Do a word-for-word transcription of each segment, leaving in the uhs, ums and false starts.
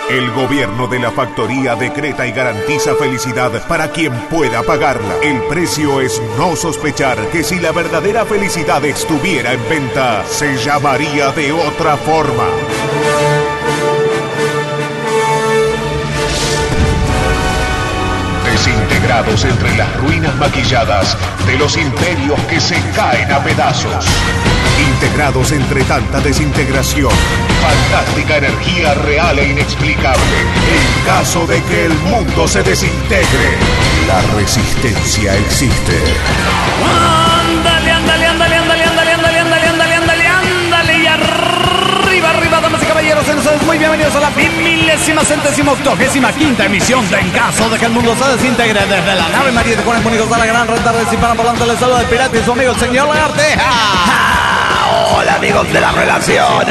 El gobierno de la factoría decreta y garantiza felicidad para quien pueda pagarla. El precio es no sospechar que si la verdadera felicidad estuviera en venta, se llamaría de otra forma. Desintegrados entre las ruinas maquilladas de los imperios que se caen a pedazos. Integrados entre tanta desintegración, fantástica energía real e inexplicable. En caso de que el mundo se desintegre, la resistencia existe. Ándale, ándale, ándale, ándale, ándale, ándale, ándale, ándale, ándale, ándale, y arriba, arriba, damas y caballeros, sean muy bienvenidos a la milésima, centésima, octogésima quinta emisión de En Caso de que el Mundo se Desintegre, desde la nave María de Juan Mónicos a la gran red de Hispana Volante. Les saluda el pirata y su amigo el señor Lagarteja. Hola amigos de las relaciones.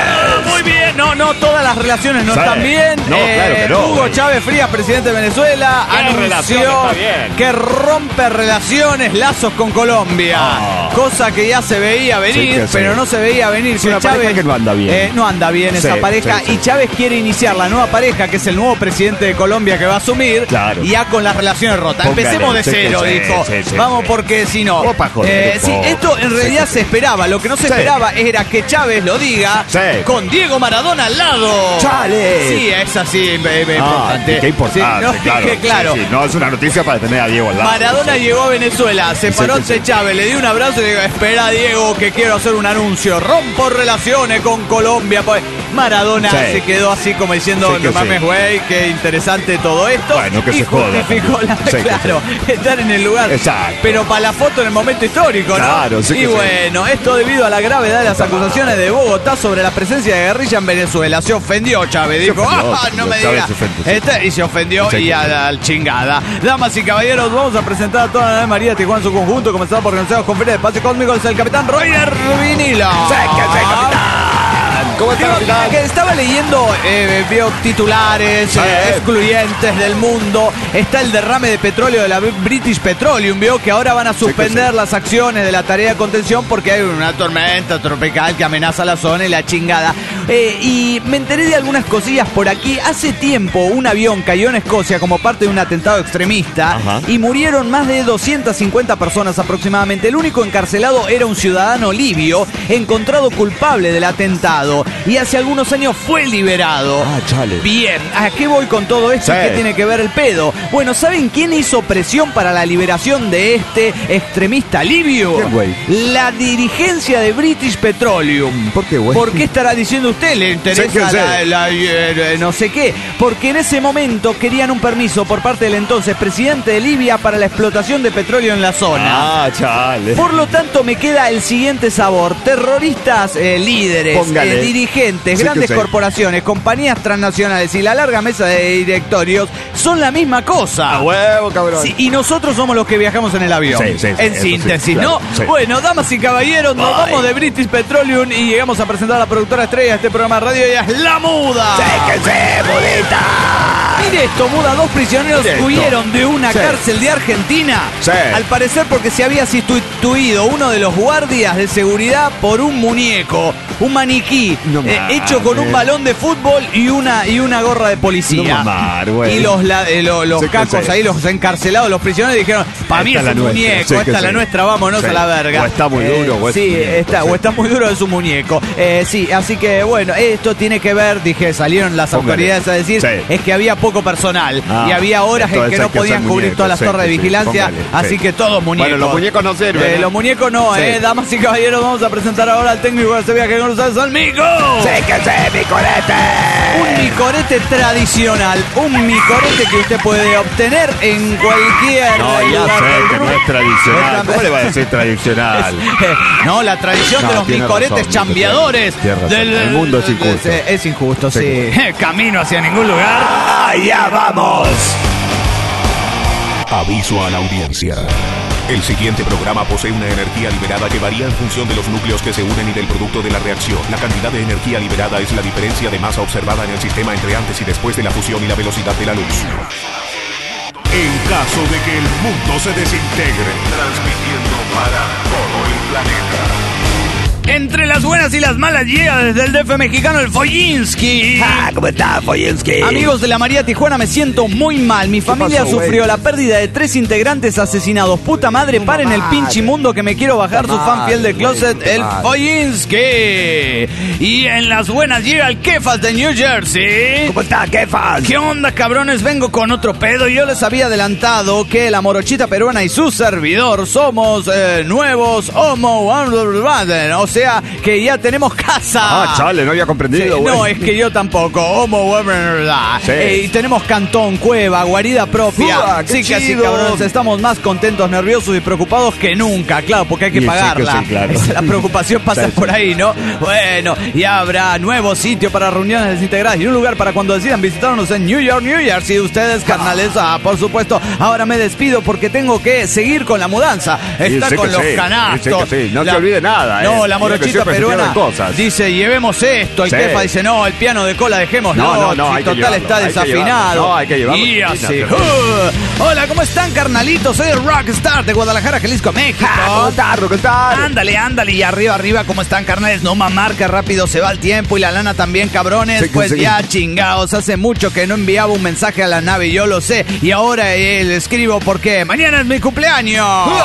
Muy bien, no, no, todas las relaciones no Sí. están bien. No, eh, claro que no. Hugo Chávez Frías, presidente de Venezuela, anunció que rompe relaciones, lazos con Colombia. Ah. Cosa que ya se veía venir, Sí, que sí. pero no se veía venir. Es una pareja que no anda bien. eh, no anda bien esa Sí, pareja. sí, sí. Y Chávez quiere iniciar la nueva pareja, que es el nuevo presidente de Colombia que va a asumir. Claro. Y ya con las relaciones rotas. Póngale, Empecemos de sí, cero, sí, dijo. sí, sí, Vamos, sí. porque si no. Opa, joder, eh, sí, opa. esto en realidad Sí. se esperaba. Lo que no se Sí. esperaba era que Chávez lo diga Sí. con Diego Maradona al lado. ¡Chale! Sí, es así, eh, eh, Ah, importante. qué importante, Sí, no, claro. que claro. Sí, sí, no es una noticia para tener a Diego al lado. Maradona Sí. llegó a Venezuela, se Sí, paró sí, ante sí. Chávez, le dio un abrazo y le dijo: espera, Diego, que quiero hacer un anuncio. Rompo relaciones con Colombia. Pues Maradona Sí. se quedó así como diciendo: Sí, que no mames, sí. güey, qué interesante todo esto. Bueno, que y se joda justificó la, también. Sí, que claro, estar en el lugar. Exacto. Pero para la foto en el momento histórico, ¿no? Claro, sí que y sí. bueno, esto debido a la gravedad de las acusaciones de Bogotá sobre la presencia de guerrilla en Venezuela. Se ofendió Chávez, dijo: ofendió, ah, no me Chávez digas. se ofendió, sí. Este, y se ofendió Sí, y que a sí. la al chingada. Damas y caballeros, vamos a presentar a toda la nave María de Tijuana en su conjunto, comenzando por organizados con Feria de Espacio Cósmico, es el capitán Roger Vinilo. Sí, que sí, capitán. ¿Cómo está, Digo, capitán? que estaba leyendo, eh, vio titulares Sí. eh, excluyentes del mundo. Está el derrame de petróleo de la British Petroleum. Vio que ahora van a suspender sí. las acciones de la tarea de contención porque hay una tormenta tropical que amenaza la zona y la chingada. Eh, y me enteré de algunas cosillas por aquí. Hace tiempo un avión cayó en Escocia como parte de un atentado extremista. Ajá. Y murieron más de doscientas cincuenta personas aproximadamente. El único encarcelado era un ciudadano libio encontrado culpable del atentado y hace algunos años fue liberado. Ah, chale. Bien, ¿a qué voy con todo esto? Sí. ¿Qué tiene que ver el pedo? Bueno, ¿saben quién hizo presión para la liberación de este extremista libio? ¿Quién, güey? La dirigencia de British Petroleum. ¿Por qué, güey? ¿Por qué estará diciendo usted? ¿Le interesa Sí, que la, sé. la- eh, no sé qué? Porque en ese momento querían un permiso por parte del entonces presidente de Libia para la explotación de petróleo en la zona. Ah, chale. Por lo tanto, me queda el siguiente sabor. Terroristas, eh, líderes, Póngale. eh, dirigentes, Sí, grandes que sí. corporaciones, compañías transnacionales y la larga mesa de directorios son la misma cosa. A huevo, cabrón. Sí, y nosotros somos los que viajamos en el avión. Sí, sí, sí, en eso síntesis, sí, claro, ¿no? sí. Bueno, damas y caballeros, nos Ay. vamos de British Petroleum y llegamos a presentar a la productora estrella de este programa de radio. Ella es La Muda. Sí, que sí, bonita. Mire esto, Muda, dos prisioneros Mire esto. huyeron de una Sí. cárcel de Argentina. Sí. Al parecer porque se había sustituido uno de los guardias de seguridad por un muñeco, un maniquí, No eh, mames. hecho con un balón de fútbol y una, y una gorra de policía. No mamar, güey. Y los, la- eh, lo- los Sí que cacos sí. ahí, los encarcelados, los prisioneros dijeron: para mí Esta es es un la nuestra, muñeco, sí que esta es la sí. nuestra, vámonos Sí. a la verga. O está muy duro, o es sí, un muñeco, está, sí. o está muy duro, es un muñeco. Eh, sí, así que bueno, esto tiene que ver, dije, salieron las Póngale. autoridades a decir, Sí. es que había poco personal Ah, y había horas en entonces que no hay que podían hacer cubrir muñecos, todas las sí, torres de sí, vigilancia, póngale, así sí. que todos muñecos. Bueno, los muñecos no sirven, Eh, ¿no? los muñecos no, Sí. eh, damas y caballeros, vamos a presentar ahora al técnico de este viaje con ustedes, al Mico. Sí, que sí, mi colete. Un micorete tradicional, un micorete que usted puede obtener en cualquier No, ya lugar sé del que no mundo. es tradicional. Esta- ¿Cómo le va a decir tradicional? No, la tradición No, de los tiene micoretes razón, chambeadores. tiene razón. El mundo es injusto. Es, es injusto, sí. Sí. Camino hacia ningún lugar. ¡Allá vamos! Aviso a la audiencia. El siguiente programa posee una energía liberada que varía en función de los núcleos que se unen y del producto de la reacción. La cantidad de energía liberada es la diferencia de masa observada en el sistema entre antes y después de la fusión y la velocidad de la luz. En caso de que el mundo se desintegre, transmitiendo para todo el planeta. Entre las buenas y las malas llega desde el D F mexicano el Foyinsky. Ah, ¿cómo está, Foyinsky? Amigos de la María Tijuana, me siento muy mal. Mi familia pasó, sufrió güey? la pérdida de tres integrantes asesinados. Puta madre, paren el pinche mundo que me quiero bajar. Su fan fiel de Closet, el Foyinsky. Y en las buenas llega el Kefas de New Jersey. ¿Cómo está, Kefas? ¿Qué onda, cabrones? Vengo con otro pedo. Yo les había adelantado que la morochita peruana y su servidor somos eh, nuevos homo... O sea, que ya tenemos casa. Ah, chale, no había comprendido, Sí, güey. no, es que yo tampoco. Homo... Sí. Eh, y tenemos cantón, cueva, guarida propia. Uah, qué sí que así, chido. cabrones, estamos más contentos, nerviosos y preocupados que nunca. Claro, porque hay que Y sí que pagarla. sí, claro. La preocupación pasa Sí. por ahí, ¿no? Bueno, y habrá nuevo sitio para reuniones desintegradas y un lugar para cuando decidan visitarnos en New York, New Jersey. Ustedes, carnales, ah, por supuesto. Ahora me despido porque tengo que seguir con la mudanza. Está sí con que los sí, canastos. sí que sí. No La- te olvides nada, No, eh. la Mira que morochita siempre se peruana pierden cosas. dice, llevemos esto. El Sí. jefa dice, no, el piano de cola dejémoslo. No, no, no, Si hay que total llevarlo, está hay que desafinado. llevarlo. No, hay que llevarlo. Y así. Imagínate. Uh, hola, ¿cómo están, carnalitos? Soy el Rockstar de Guadalajara, Jalisco, México. ¿Cómo está, Rockstar? Ándale, ándale, y arriba, arriba, ¿cómo están, carnales? No mamar, que rápido se va el tiempo y la lana también, cabrones. Sí, que pues sí. ya, chingados, hace mucho que no enviaba un mensaje a la nave, yo lo sé. Y ahora eh, le escribo porque mañana es mi cumpleaños.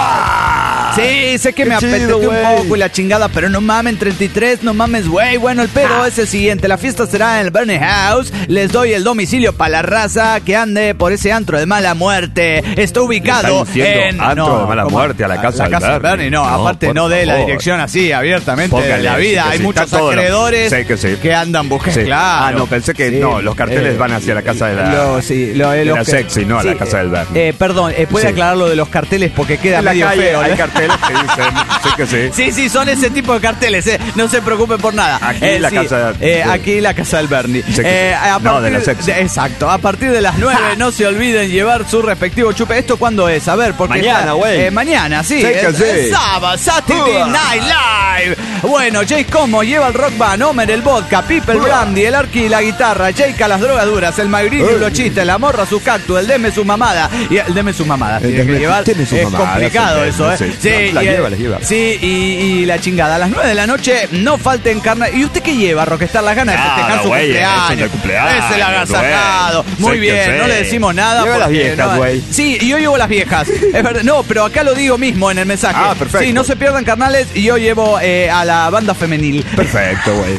Sí, sé que Qué me chido, apetece un güey. poco y la chingada, pero no mamen, treinta y tres, no mames, güey. Bueno, el pedo es el siguiente, la fiesta será en el Bernie House. Les doy el domicilio para la raza que ande por ese antro de mala muerte. Está ubicado ¿Le están diciendo en... antro de mala ¿cómo? muerte a la casa la del casa del Bernie? Bernie, no, No, aparte por no de la favor. dirección así, abiertamente de Póngale, la sí vida. que Hay sí, muchos está todo lo- acreedores sí que sí. que andan buscando, Sí. claro. Ah, no, pensé que Sí. no, los carteles Eh, van hacia la casa de la... Lo, sí, lo, eh, de los la que- sexy, no a la casa del Bernie. Eh, perdón, eh, ¿puede Sí. aclarar lo de los carteles? Porque queda En la medio calle feo. hay ¿no? carteles que dicen, sí que sí. Sí, sí, son ese tipo de carteles, eh. No se preocupen por nada. Aquí Eh, la sí, casa de- eh, Aquí la casa del Bernie. Sí que Eh, sí. a No, de la partir sexy. exacto. A partir de las nueve no se olviden llevar su respectivo chupe. ¿Esto cuándo es? A ver, porque Mañana, está- güey. eh, mañana, sí. Sí que es, sí. es sábado, Saturday Uah. Night Live. Bueno, Jay Como lleva el rock band, Homer el vodka, Pipe el Uah. brandy, el arqui y la guitarra, Jake a las drogas duras, el Magrini Uy. los chistes, la morra su cactus, el deme su mamada. Y el deme su mamada. El Tiene que deme- llevar. tiene su es mamada, complicado sí, eso, ¿eh? sí. Sí, No, la y el- lleva, la lleva. Sí, y, y la chingada. A las nueve de la noche no falten carne. ¿Y usted qué lleva, Rockstar? Las ganas de Nada, festejar su güey, cumpleaños. eso es el cumpleaños, Es el agasajado. güey. Muy Sí bien, que sí. no le decimos nada. Lleva las porque viejas, no- güey. Sí, y yo llevo las viejas. Es verdad. No, pero acá lo digo mismo en el mensaje. Ah, perfecto. Sí, no se pierdan, carnales. Y yo llevo eh, a la banda femenil. Perfecto, güey.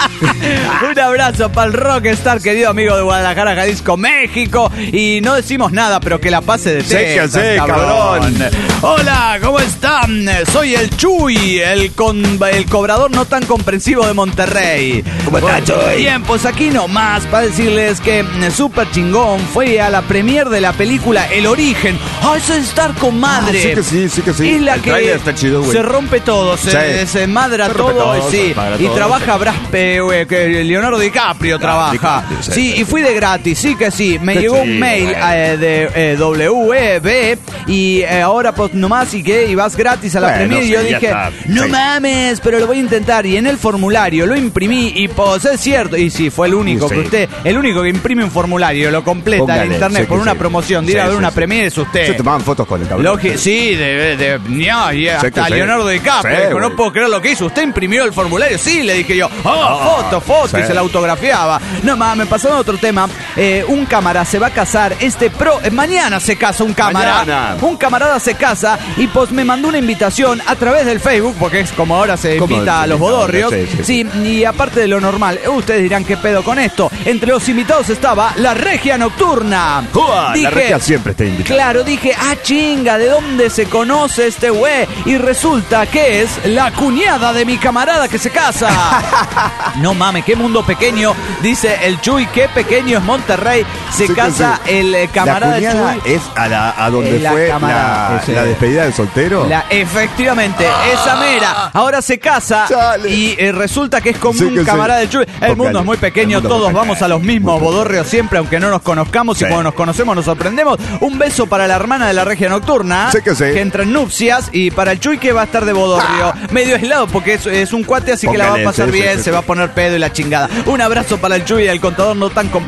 Un abrazo para el Rockstar, querido amigo de Guadalajara, Jalisco, México. Y no decimos nada, pero que la pase de Sí que tetas, sí, cabrón. Hola, ¿cómo están? Soy el Chuy, el, con, el cobrador no tan comprensivo de Monterrey. ¿Cómo está, Chuy? Bien, pues aquí nomás para decirles que mm, Super Chingón fue a la premier de la película El Origen. ¡Ah, eso es estar con madre! Ah, sí que sí, sí que sí. Es la El que tráiler está chido, güey. se rompe todo, se Sí. desmadra Se rompe todo, todo, sí. se desmadra Y todo, trabaja sí. Brad Pitt, güey, que Leonardo DiCaprio trabaja. DiCaprio, sí, Sí, sí, y fui de gratis, sí que sí. Me Qué llegó un chido, mail güey. eh, de eh, W E B y eh, ahora pues nomás y que y vas gratis a la Bueno, premier y yo sí, ya dije, está. no Sí. mames, pero lo voy a intentar. Y en el formulario lo imprimí y pues es cierto. Y sí, fue el único Sí. que usted, el único que imprime un formulario, lo completa en Póngale, internet sí por que una sí. promoción, de ir a Sí, ver sí, una sí. premier es usted. Se tomaban fotos con el cabrón. Logi- sí, de, de, ña, y hasta Sí que sí. Leonardo DiCaprio. Sí, dijo, no güey. puedo creer lo que hizo. Usted imprimió el formulario. Sí, le dije yo. Oh, Ah, foto, foto. Y sí. se la autografiaba. No mames, pasando a otro tema. Eh, un cámara se va a casar. Este pro. eh, mañana se casa un cámara. Mañana. Un camarada se casa y pues me mandó una invitación a través del Facebook, porque es como ahora se ¿Cómo invita a se los invita? bodorrios. Sí, sí, Sí, y aparte de lo normal, eh, ustedes dirán qué pedo con esto. Entre los invitados estaba la Regia Nocturna. ¡Jua! La Regia siempre está invitada. Claro, dije, ah, chinga, ¿de dónde se conoce este güey? Y resulta que es la cuñada de mi camarada que se casa. No mames, qué mundo pequeño, dice el Chuy, qué pequeño es Monterrey. Se Sí que casa sí. el eh, camarada La cuñada Chuy. es a, la, a donde Eh, la fue camarada, la, ese. la despedida del soltero. La- efectivamente, esa mera. Ahora se casa Chale. y eh, resulta que es como Sí un que sí. camarada del Chuy. El Póngale. mundo es muy pequeño, El mundo todos muy vamos a los pequeño. mismos Muy bodorrios siempre, aunque no nos conozcamos y Sí. cuando nos conocemos nos sorprendemos. Un beso para la hermana de la Regia Nocturna, Sí que sí. entra en nupcias, y para el Chuy que va a estar de bodorrio, medio aislado porque es, es un cuate, así que la va a Póngale, pasar sí, sí, bien, sí, se sí. va a poner pedo y la chingada. Un abrazo para el Chuy y el contador no tan comprensivo de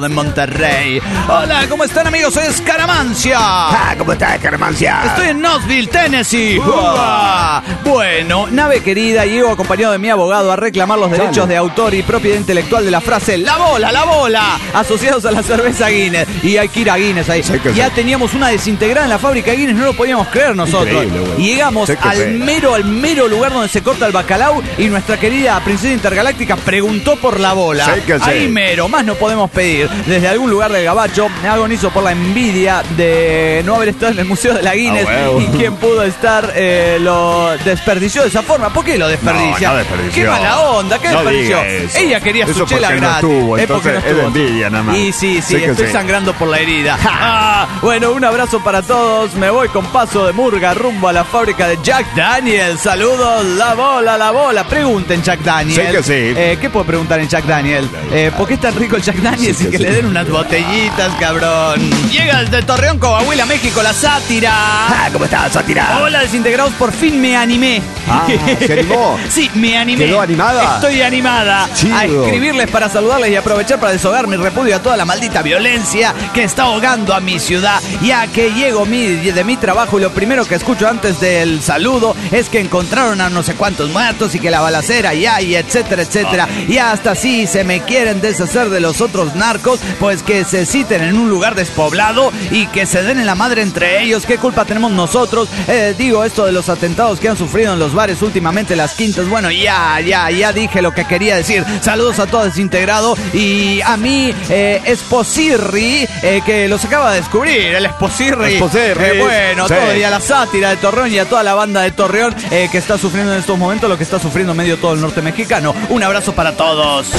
de Monterrey. Hola, ¿cómo están, amigos? Soy Escaramancia. Ah, ¿cómo estás, Escaramancia? Estoy en Knoxville, Tennessee. Uh. Bueno, nave querida, llego acompañado de mi abogado a reclamar los derechos Dale. de autor y propiedad intelectual de la frase "la bola, la bola", asociados a la cerveza Guinness. Y hay que ir a Guinness ahí. Ya sí. teníamos una desintegrada en la fábrica Guinness, no lo podíamos creer nosotros. Y llegamos al fe. mero, al mero lugar donde se corta el bacalao y nuestra querida princesa intergaláctica preguntó por la bola. Sí ahí sí. mero, más no podemos pedir. Desde algún lugar del gabacho, me agonizo por la envidia de no haber estado en el Museo de la Guinness. Ah, bueno. Y quien pudo estar eh, lo desperdició de esa forma. ¿Por qué lo desperdicia? No, no qué mala onda, ¿qué no desperdició? Ella quería eso su chela gratis. No es porque no estuvo. Es de envidia nada más. Y sí, sí, sí estoy sí. sangrando por la herida. Ah, bueno, un abrazo para todos. Me voy con paso de murga rumbo a la fábrica de Jack Daniels. Saludos, la bola, la bola. Pregunten Jack Daniels. Sí que sí. Eh, ¿Qué puedo preguntar en Jack Daniels? Eh, ¿Por qué es tan rico el Jack Daniels sí que y que sí. le den unas botellitas, cabrón? Llega desde Torreón, Coahuila, México, la sátira. Ah, ¿cómo estás, sátira? Hola, desintegrados, por fin me animé. Ah, ¿se animó? Sí, me animé. ¿Quedó animada? Estoy animada Chido. a escribirles para saludarles y aprovechar para desahogar mi repudio a toda la maldita violencia que está ahogando a mi ciudad, ya que llego mi, de mi trabajo y lo primero que escucho antes del saludo es que encontraron a no sé cuántos muertos y que la balacera ya y etcétera, etcétera. Oh. Y hasta si se me quieren deshacer de los otros narcos, pues que se citen en un lugar despoblado y que se den en la madre entre ellos. ¿Qué culpa tenemos nosotros? Eh, digo, esto de los atentados que han sufrido en los bares últimamente, las quintas, bueno, ya, ya, ya dije lo que quería decir. Saludos a todo Desintegrado y a mí, eh, Esposirri, eh, que los acaba de descubrir, el Esposirri. Esposirri. Eh, bueno, sí. todo, y a la sátira de Torreón y a toda la banda de Torreón eh, que está sufriendo en estos momentos lo que está sufriendo medio todo el norte mexicano. Un abrazo para todos.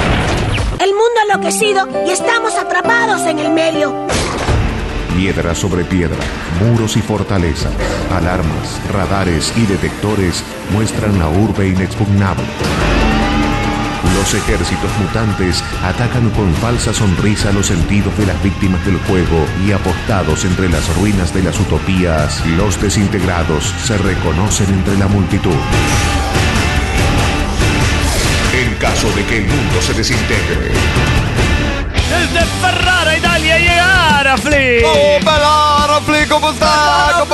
El mundo ha enloquecido y estamos atrapados en el medio. Piedra sobre piedra, muros y fortalezas, alarmas, radares y detectores muestran la urbe inexpugnable. Los ejércitos mutantes atacan con falsa sonrisa los sentidos de las víctimas del juego y apostados entre las ruinas de las utopías, los desintegrados se reconocen entre la multitud. En caso de que el mundo se desintegre. Desde Ferrara, Italia, llega Arafli. ¡Oh, Arafli! ¿Cómo está? ¿Cómo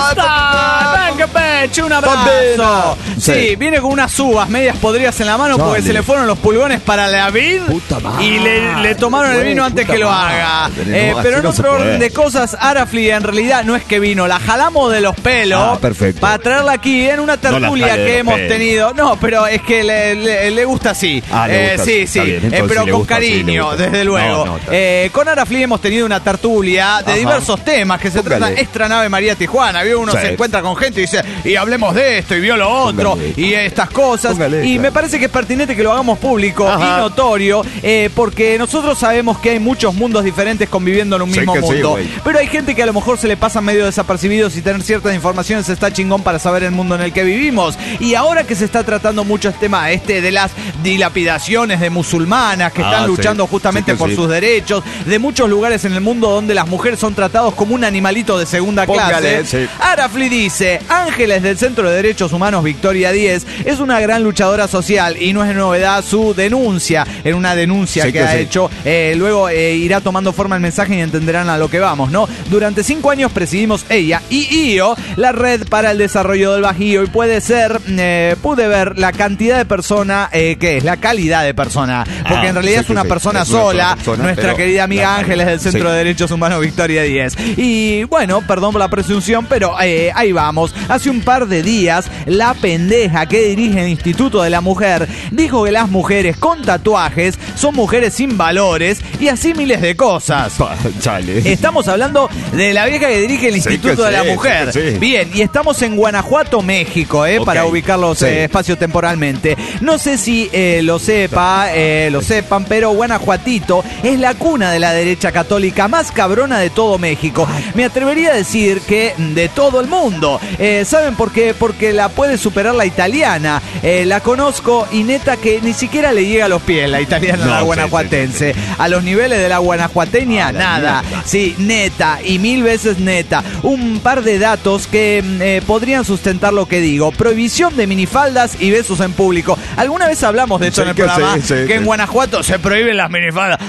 está? Venga, pecho, un abrazo. Sí. sí, viene con unas uvas medias podridas en la mano Dale. porque se le fueron los pulgones para la vid y le, le tomaron el vino antes que lo haga. Eh, pero en otro orden de cosas, Arafli en realidad no es que vino, la jalamos de los pelos ah, perfecto. para traerla aquí en una tertulia no que hemos pelos. tenido. No, pero es que le, le, le gusta así. Ah, le gusta eh, sí, sí, eh, pero con gusta, cariño, sí, desde luego. No, no, eh, con Arafli hemos tenido una tertulia de Ajá. diversos temas que se Póngale. tratan. Extra Nave María Tijuana. Vio uno sí. se encuentra con gente y dice, y hablemos de esto, y vio lo otro, Póngale. y estas cosas. Póngale, y claro. me parece que es pertinente que lo hagamos público Ajá. y notorio, eh, porque nosotros sabemos que hay muchos mundos diferentes conviviendo en un mismo sí mundo. Sí, pero hay gente que a lo mejor se le pasa medio desapercibidos y tener ciertas informaciones está chingón para saber el mundo en el que vivimos. Y ahora que se está tratando mucho este tema este de las dilapidaciones de musulmanas que ah, están luchando sí. justamente sí por sí. sus derechos, de muchos lugares en el mundo donde las mujeres son tratados como un animalito de segunda Póngale, clase. Sí. Arafli dice, Ángeles del Centro de Derechos Humanos Victoria diez es una gran luchadora social y no es novedad su denuncia, en una denuncia sí que, que ha sí. hecho. Eh, luego eh, irá tomando forma el mensaje y entenderán a lo que vamos, ¿no? Durante cinco años presidimos ella y I O, la Red para el Desarrollo del Bajío, y puede ser, eh, pude ver la cantidad de persona, eh, ¿qué es? La calidad de persona, porque ah, en realidad sí es una sí. persona es sola, una persona, nuestra querida amiga Ángeles del Centro sí. de Derechos Humanos Victoria diez. Y bueno, perdón por la presunción, pero eh, ahí vamos. Hace un par de días, la pendeja que dirige el Instituto de la Mujer dijo que las mujeres con tatuajes son mujeres sin valores y así miles de cosas. Chale. Estamos hablando de la vieja que dirige el Instituto sí, de sí, la Mujer. Sí, sí. Bien, y estamos en Guanajuato, México, eh, okay. para ubicarlos sí. eh, espacio-temporalmente. No sé si eh, lo sepa, eh, lo sepan, pero Guanajuatito es la cuna de la derecha católica más cabrona de todo México. Me atrevería a decir que de todo el mundo. Eh, ¿Saben por qué? Porque la puede superar la italiana. Eh, la conozco y neta que ni siquiera le llega a los pies la italiana no, a la guanajuatense. Sí, sí, sí. A los niveles de la guanajuateña, ah, nada. Mierda. Sí, neta y mil veces neta. Un par de datos que eh, podrían sustentar lo que digo. Prohibición de minifaldas y besos en público. ¿Alguna vez hablamos de esto sí, en el programa? Sí, sí, que sí. en Guanajuato se prohíben las minifaldas.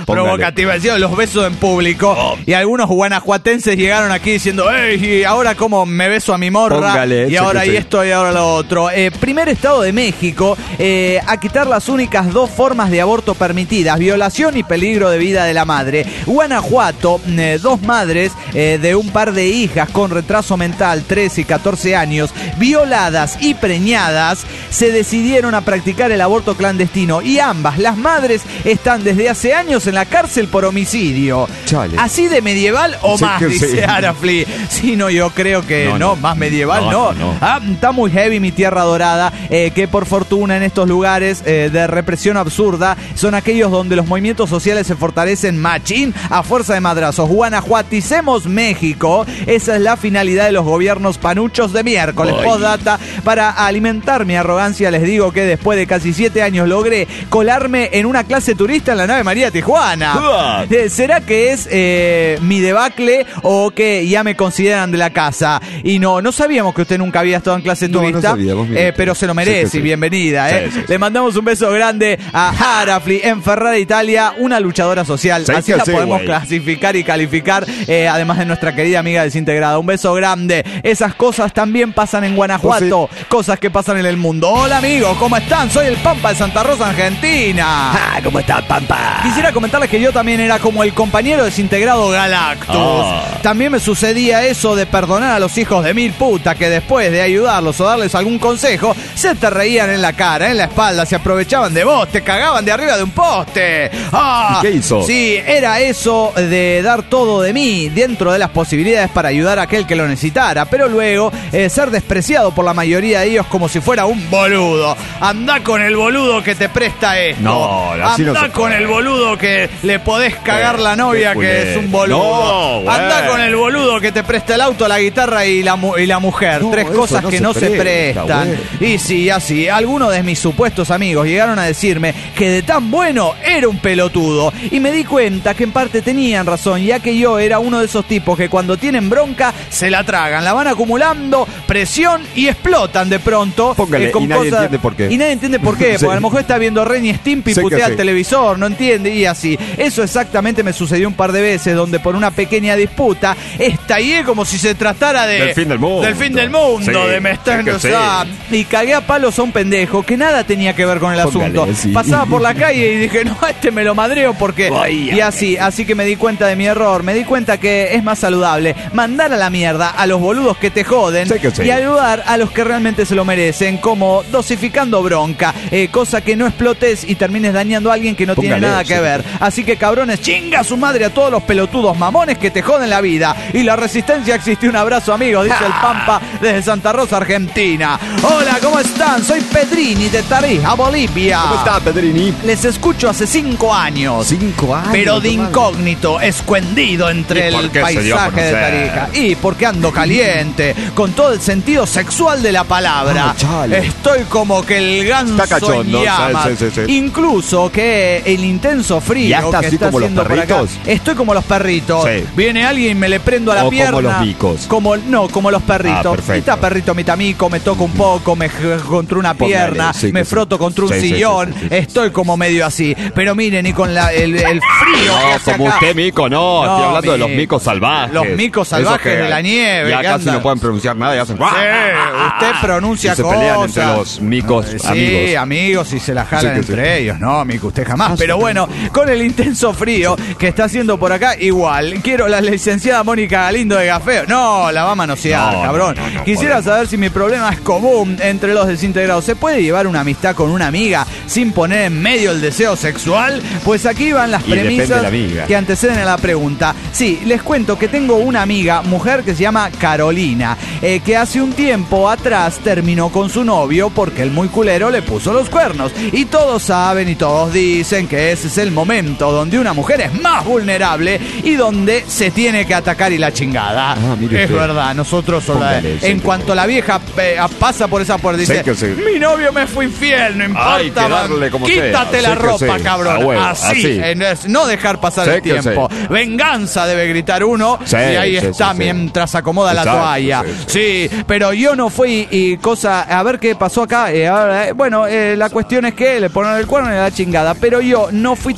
provocativa. Decía, los besos en público. Oh. Y algunos guanajuatenses llegaron aquí diciendo, ¡ey! Y ahora cómo me beso a mi morra. Póngale, y ahora y esto y ahora lo otro. Eh, primer estado de México eh, a quitar las únicas dos formas de aborto permitidas: violación y peligro de vida de la madre. Guanajuato, eh, dos madres eh, de un par de hijas con retraso mental, trece y catorce años, violadas y preñadas, se decidieron a practicar el aborto clandestino y ambas, las madres, están desde hace años en la cárcel por homicidio. Chale. ¿Así de medieval o sí, más? Dice sí. Arafli. Sí, no, yo creo que no, no, no. más medieval no. no. no. Ah, está muy heavy mi tierra dorada, eh, que por fortuna en estos lugares eh, de represión absurda son aquellos donde los movimientos sociales se fortalecen machín a fuerza de madrazos. Guanajuaticemos México. Esa es la finalidad de los gobiernos panuchos de miércoles. Postdata, para alimentar mi arrogancia les digo que después de casi siete años logré colarme en una clase turista en la nave María Tijuana. Uh. ¿Será que es eh, mi debacle o que ya me consideran de la casa? Y no, no sabíamos que usted nunca había estado en clase turista, no, no sabíamos, eh, pero se lo merece, sí, sí, sí. Bienvenida. Sí, eh. sí, sí. Le mandamos un beso grande a Arafli en Ferrara, Italia, una luchadora social. Sí, así la sí, podemos wey. clasificar y calificar, eh, además de nuestra querida amiga desintegrada. Un beso grande. Esas cosas también pasan en Guanajuato, sí. cosas que pasan en el mundo. Hola amigos, ¿cómo están? Soy el Pampa de Santa Rosa, Argentina. Ah, ¿cómo estás, Pampa? Quisiera comentarles que yo también era como el compañero desintegrado Galactus. Oh. También me sucedía eso de perdonar a los hijos de mil puta que después de ayudarlos o darles algún consejo, se te reían en la cara, en la espalda, se aprovechaban de vos, te cagaban de arriba de un poste. Ah, ¿qué hizo? Sí, era eso de dar todo de mí dentro de las posibilidades para ayudar a aquel que lo necesitara, pero luego eh, ser despreciado por la mayoría de ellos como si fuera un boludo. Andá con el boludo que te presta esto. No, así Andá no con el boludo que le podés cagar eh, la novia que es un boludo. No, Andá con el boludo que te presta el auto, la guitarra y la, y la mujer. No, Tres cosas no que se no presta, se prestan. Wey. Y sí, así, algunos de mis supuestos amigos llegaron a decirme que de tan bueno era un pelotudo. Y me di cuenta que en parte tenían razón, ya que yo era uno de esos tipos que cuando tienen bronca se la tragan, la van acumulando, presión y explotan de pronto. Póngale, eh, con y nadie cosas, entiende por qué. Y nadie entiende por qué, sí. porque a lo mejor está viendo Ren y Stimpy y putea al televisor, no entiende, y así. Eso exactamente me sucedió un par de veces, donde por una pequeña disputa estallé como si se tratara de... Del fin del mundo. Del fin del mundo, sí, de me están... O sea, y cagué a palos a un pendejo que nada tenía que ver con el Póngale, asunto. Sí. Pasaba por la calle y dije, no, este me lo madreo porque... Ay, y así, así que me di cuenta de mi error, me di cuenta que es más saludable mandar a la mierda a los boludos que te joden sí que sí. y ayudar a los que realmente se lo merecen, como dosificando bronca, eh, cosa que no explotes y termines dañando a alguien que no Póngale, tiene nada que sí. ver. Así que cabrones, chinga a su madre a todos los pelotudos mamones que te joden la vida. Y la resistencia existe. Un abrazo, amigos, dice el Pampa desde Santa Rosa, Argentina. Hola, ¿cómo están? Soy Pedrini de Tarija, Bolivia. ¿Cómo está, Pedrini? Les escucho hace cinco años. Cinco años. Pero de incógnito, escondido entre el paisaje de Tarija. Y porque ando caliente, con todo el sentido sexual de la palabra. Oh, estoy como que el ganso cachondo, en llamas. Sí, sí, sí. Incluso que el intenso frío ya está que así está como haciendo los perritos. por acá. Estoy como los perritos. Sí. Viene alguien, me le prendo a la o pierna. Como los micos. Como, no, como los perritos. Ah, perfecto. Mitad perrito, mitad mico, me toco un poco, me contra una pierna, Póngale, sí, me froto sí. contra un sí, sillón. Sí, sí, sí, sí. Estoy como medio así. Pero miren, y con la, el, el frío. No, que como acá. Usted, mico, no. no estoy hablando mi, de los micos salvajes. Los micos salvajes de la nieve. Ya casi anda. No pueden pronunciar nada y hacen. Sí, usted pronuncia y se cosas. Pelean entre los micos sí, amigos. Sí, amigos, y se la jalan sí, entre sí. ellos. No, mico, usted jamás. Ah, Pero sí. bueno, con el intenso frío que está haciendo por acá, igual. Quiero la licenciada Mónica Galindo de Gafeo. No, la va a manosear, no, cabrón. No, no, no, Quisiera podemos. saber si mi problema es común entre los desintegrados. ¿Se puede llevar una amistad con una amiga sin poner en medio el deseo sexual? Pues aquí van las y premisas que anteceden a la pregunta. Sí, les cuento que tengo una amiga, mujer, que se llama Carolina, eh, que hace un tiempo atrás terminó con su novio porque el muy culero le puso los cuernos. Y todos saben y todos dicen que ese es el momento donde una mujer es más vulnerable y donde se tiene que atacar y la chingada. Ah, es usted. verdad, nosotros Póngale, en cuanto la vieja eh, pasa por esa puerta dice, sí. mi novio me fue infiel, no importa, Ay, como quítate sea. la sí ropa, sí. cabrón. Bueno, así, así. En, no dejar pasar sí el tiempo. Sí. Venganza debe gritar uno sí, y ahí sí, está sí, mientras acomoda Exacto, la toalla. Sí, sí. sí, pero yo no fui y cosa, a ver qué pasó acá. Eh, ahora, eh, bueno, eh, la cuestión es que le ponen el cuerno y la chingada, pero yo no fui tan culero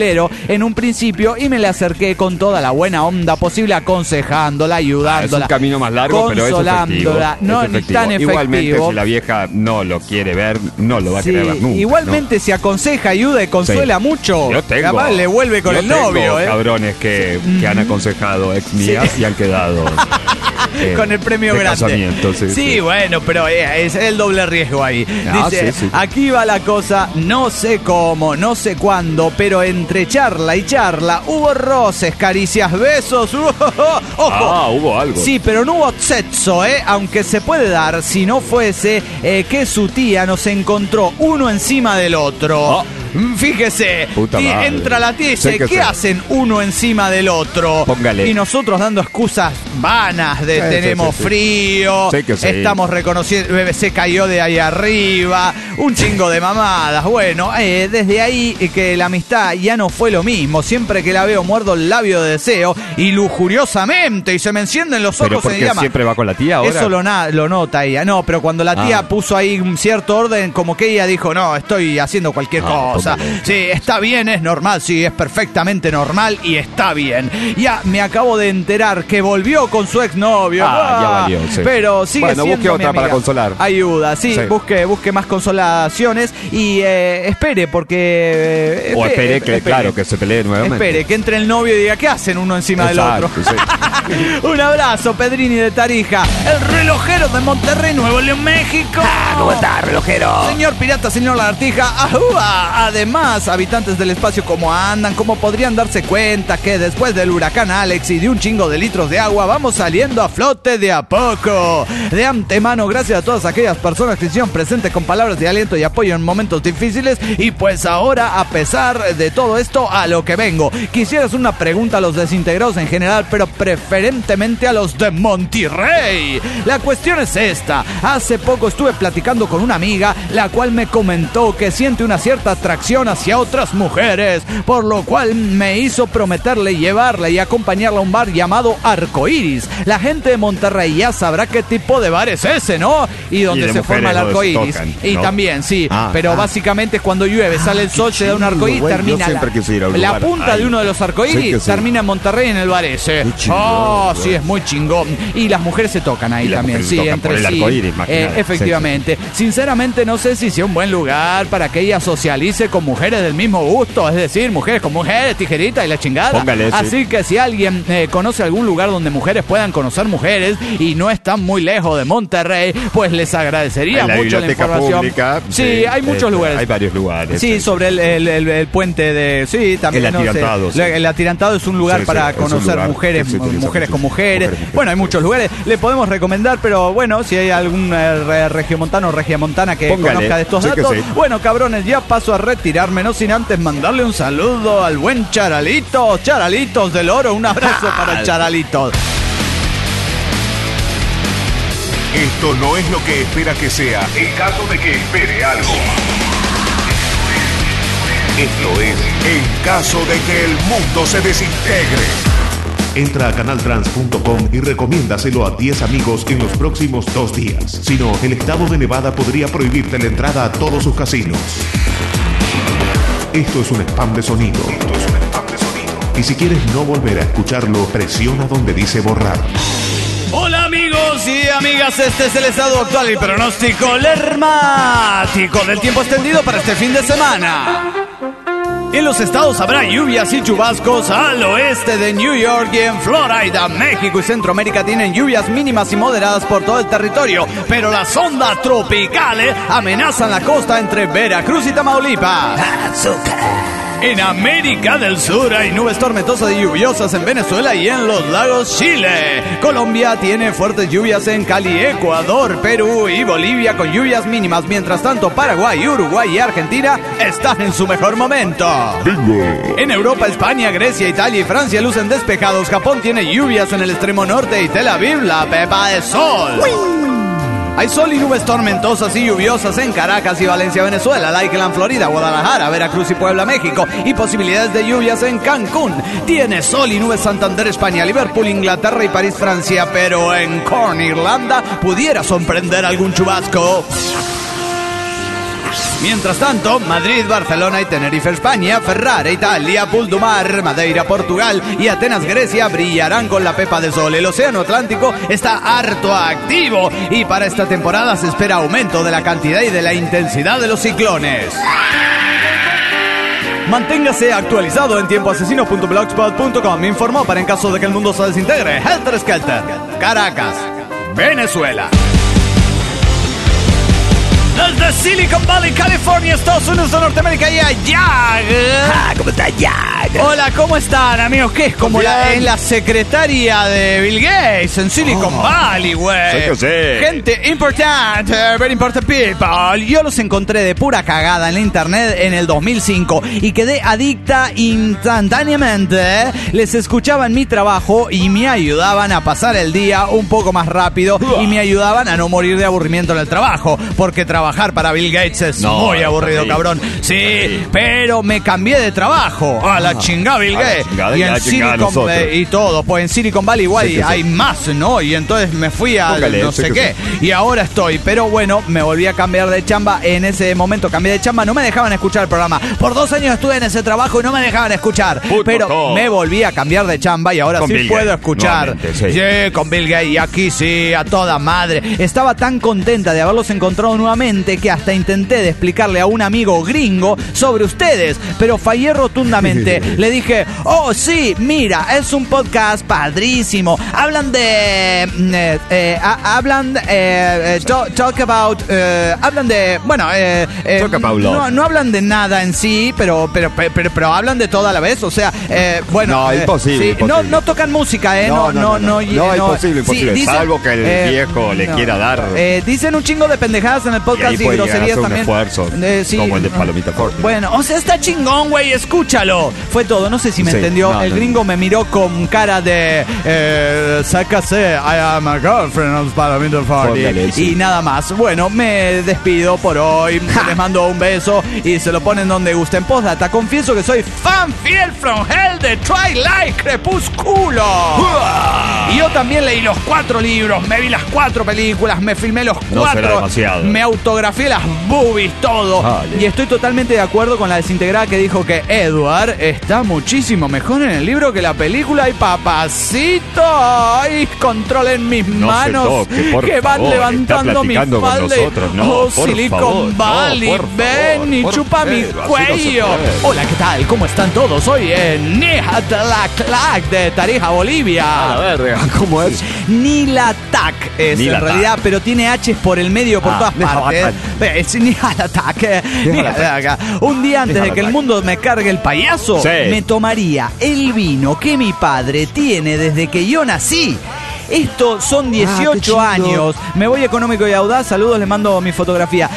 velero en un principio y me le acerqué con toda la buena onda posible, aconsejándola, ayudándola. Es un camino más largo, pero es efectivo. No, es ni efectivo. tan efectivo. Igualmente, si la vieja no lo quiere ver, no lo va a sí, querer ver nunca. Igualmente, ¿no? Si aconseja, ayuda y consuela sí. mucho. Yo tengo. Capaz le vuelve con yo el novio, tengo ¿eh? cabrones que, que han aconsejado ex mías sí. y han quedado. Eh, con el premio grande. Sí, sí, sí, bueno, pero es el doble riesgo ahí. Ah, Dice, sí, sí. aquí va la cosa, no sé cómo, no sé cuándo, pero entre charla y charla hubo roces, caricias, besos. Uh, ojo. Ah, hubo algo. Sí, pero no hubo sexo, ¿eh? Aunque se puede dar si no fuese eh, que su tía nos encontró uno encima del otro. Oh. Fíjese, Puta y madre. entra la tía y dice, ¿qué sé. hacen uno encima del otro? Póngale. Y nosotros dando excusas vanas de sí, tenemos sí, sí, frío, sí. Sí, estamos reconociendo, se cayó de ahí arriba, un chingo de mamadas. Bueno, eh, desde ahí que la amistad ya no fue lo mismo. Siempre que la veo muerdo el labio de deseo y lujuriosamente y se me encienden los ojos. ¿Pero porque se llama. siempre va con la tía ahora? Eso lo, na- lo nota ella. No, pero cuando la tía ah. puso ahí un cierto orden, como que ella dijo, no, estoy haciendo cualquier ah, cosa. Sí, está bien, es normal, sí, es perfectamente normal y está bien. Ya me acabo de enterar que volvió con su exnovio. Ah, ah ya valió, sí. Pero sigue bueno, siendo busque otra mi para consolar. Ayuda, sí, sí. Busque, busque más consolaciones y eh, espere, porque... Eh, o espere, que, espere, claro, que se pelee nuevamente. Espere, que entre el novio y diga, ¿qué hacen uno encima Exacto, del otro? Sí. Un abrazo, Pedrini de Tarija, el relojero de Monterrey, Nuevo León, México. Ah, ¿cómo está, relojero? Señor pirata, señor lagartija, ¡ajúa! Además, habitantes del espacio, ¿cómo andan? ¿Cómo podrían darse cuenta que después del huracán Alex y de un chingo de litros de agua vamos saliendo a flote de a poco? De antemano, gracias a todas aquellas personas que hicieron presentes con palabras de aliento y apoyo en momentos difíciles. Y pues ahora, a pesar de todo esto, a lo que vengo. Quisiera hacer una pregunta a los desintegrados en general, pero preferentemente a los de Monterrey. La cuestión es esta. Hace poco estuve platicando con una amiga, la cual me comentó que siente una cierta atracción hacia otras mujeres, por lo cual me hizo prometerle llevarla y acompañarla a un bar llamado Arcoiris. La gente de Monterrey ya sabrá qué tipo de bar es ese, ¿no? Y donde y se forma el arcoiris. ¿No? Y también, sí, ah, pero ah. básicamente cuando llueve, sale el sol, se da un arcoiris, bueno, termina la, la punta Ay, de uno de los arcoiris, sí termina en Monterrey en el bar ese. Chingón, oh, sí, es muy chingón. Y las mujeres se tocan ahí también, sí, entre sí. Arcoiris, eh, efectivamente. Sí, sí. Sinceramente no sé si sea un buen lugar para que ella socialice con mujeres del mismo gusto, es decir, mujeres con mujeres, tijerita y la chingada. Póngale, Así sí. que si alguien eh, conoce algún lugar donde mujeres puedan conocer mujeres y no están muy lejos de Monterrey, pues les agradecería en la mucho la información. Pública, sí, sí, hay muchos eh, lugares. Hay varios lugares. Sí, sí. sobre el, el, el, el puente de... Sí, también. El atirantado. No sé, sí. El atirantado es un lugar sí, para sí, conocer lugar mujeres, mujeres con mujeres. mujeres. Bueno, hay muchos lugares. Le podemos recomendar, pero bueno, si hay algún eh, regiomontano o regiomontana que Póngale. conozca de estos sí datos. Sí. Bueno, cabrones, ya paso a retirarme, no sin antes mandarle un saludo al buen Charalito. Charalitos del Oro, un abrazo para Charalitos. Esto no es lo que espera que sea, en caso de que espere algo. Esto es en caso de que el mundo se desintegre. Entra a canal trans punto com y recomiéndaselo a diez amigos en los próximos dos días. Si no, el estado de Nevada podría prohibirte la entrada a todos sus casinos. Esto es un spam de sonido. Esto es un spam de sonido. Y si quieres no volver a escucharlo, presiona donde dice borrar. Hola amigos y amigas, este es el estado actual y pronóstico lermático del tiempo extendido para este fin de semana. En los estados habrá lluvias y chubascos al oeste de New York y en Florida. México y Centroamérica tienen lluvias mínimas y moderadas por todo el territorio, pero las ondas tropicales amenazan la costa entre Veracruz y Tamaulipas. Azúcar. En América del Sur hay nubes tormentosas y lluviosas en Venezuela y en los lagos Chile. Colombia tiene fuertes lluvias en Cali, Ecuador, Perú y Bolivia con lluvias mínimas. Mientras tanto, Paraguay, Uruguay y Argentina están en su mejor momento. Bingo. En Europa, España, Grecia, Italia y Francia lucen despejados. Japón tiene lluvias en el extremo norte y Tel Aviv la pepa de sol. ¡Uy! Hay sol y nubes tormentosas y lluviosas en Caracas y Valencia, Venezuela, Lakeland, Florida, Guadalajara, Veracruz y Puebla, México, y posibilidades de lluvias en Cancún. Tiene sol y nubes Santander, España, Liverpool, Inglaterra y París, Francia, pero en Corn, Irlanda, pudiera sorprender algún chubasco. Mientras tanto, Madrid, Barcelona y Tenerife, España, Ferrara, Italia, Puldumar, Madeira, Portugal y Atenas, Grecia brillarán con la pepa de sol. El océano Atlántico está harto activo y para esta temporada se espera aumento de la cantidad y de la intensidad de los ciclones. Manténgase actualizado en tiempo asesino punto blogspot punto com. Informó para en caso de que el mundo se desintegre. Helter Skelter, Caracas, Venezuela. Desde Silicon Valley, California, Estados Unidos de Norteamérica y allá. Ah, ¿cómo está Jack? Hola, ¿cómo están, amigos? ¿Qué es? Como la, en la secretaria de Bill Gates en Silicon oh, Valley, güey. Sé que sé. Gente importante, very important people. Yo los encontré de pura cagada en la internet en el dos mil cinco y quedé adicta instantáneamente. Les escuchaba en mi trabajo y me ayudaban a pasar el día un poco más rápido y me ayudaban a no morir de aburrimiento en el trabajo, porque trabajar para Bill Gates es no, muy aburrido, sí, cabrón. Sí, sí, pero me cambié de trabajo. A la chingada Bill Gates. Y en Silicon Valley y todo. Pues en Silicon Valley igual sí, hay sí. más, ¿no? Y entonces me fui a Póngale, no sé qué. Sí. Y ahora estoy. Pero bueno, me volví a cambiar de chamba. En ese momento cambié de chamba. No me dejaban escuchar el programa. Por dos años estuve en ese trabajo y no me dejaban escuchar. Puto pero todo. Me volví a cambiar de chamba y ahora con sí Bill puedo Gates. Escuchar. Sí. sí, con Bill Gates. Y aquí sí, a toda madre. Estaba tan contenta de haberlos encontrado nuevamente que hasta intenté de explicarle a un amigo gringo sobre ustedes, pero fallé rotundamente. Le dije, oh sí, mira, es un podcast padrísimo. Hablan de... Eh, eh, hablan... Eh, talk, talk about... Eh, hablan de... Bueno, eh, eh, talk about no, no hablan de nada en sí, pero pero, pero, pero hablan de todo a la vez. O sea, eh, bueno... No, eh, imposible, sí, imposible. No, no tocan música, ¿eh? No, no, no. No, no, no, no, no imposible, imposible. Sí, dicen, salvo que el eh, viejo le no, quiera dar... Eh, dicen un chingo de pendejadas en el podcast. Y groserías también. Esfuerzo, eh, sí, como el de Palomita Corte. Bueno, o sea, está chingón, güey, escúchalo. Fue todo, no sé si me sí, entendió. No, el no, gringo no. me miró con cara de eh, sácase, I am a girlfriend of Palomita Corte. Sí. Y nada más. Bueno, me despido por hoy. Les mando un beso y se lo ponen donde gusten. Postdata, confieso que soy fan fiel from hell de Twilight Crepúsculo. Y yo también leí los cuatro libros, me vi las cuatro películas, me filmé los cuatro. No me autografié las boobies, todo. Vale. Y estoy totalmente de acuerdo con la desintegrada que dijo que Edward está muchísimo mejor en el libro que la película. Y papacito, ay, controlen mis no manos toque, por que van favor, levantando mi falda. No, oh, Silicon Valley, no, ven favor, y chupa favor, mi cuello. No Hola, ¿qué tal? ¿Cómo están todos? Soy en Nihatlac de Tarija, Bolivia. A la verga, ¿cómo es? Nilatac es Nilatac. En realidad, pero tiene H's por el medio, por ah, todas partes. Es Nilatac. Un día antes de que el mundo me cargue el payaso, sí. me tomaría el vino que mi padre tiene desde que yo nací. Esto son dieciocho ah, años. Me voy económico y audaz. Saludos, les mando mi fotografía.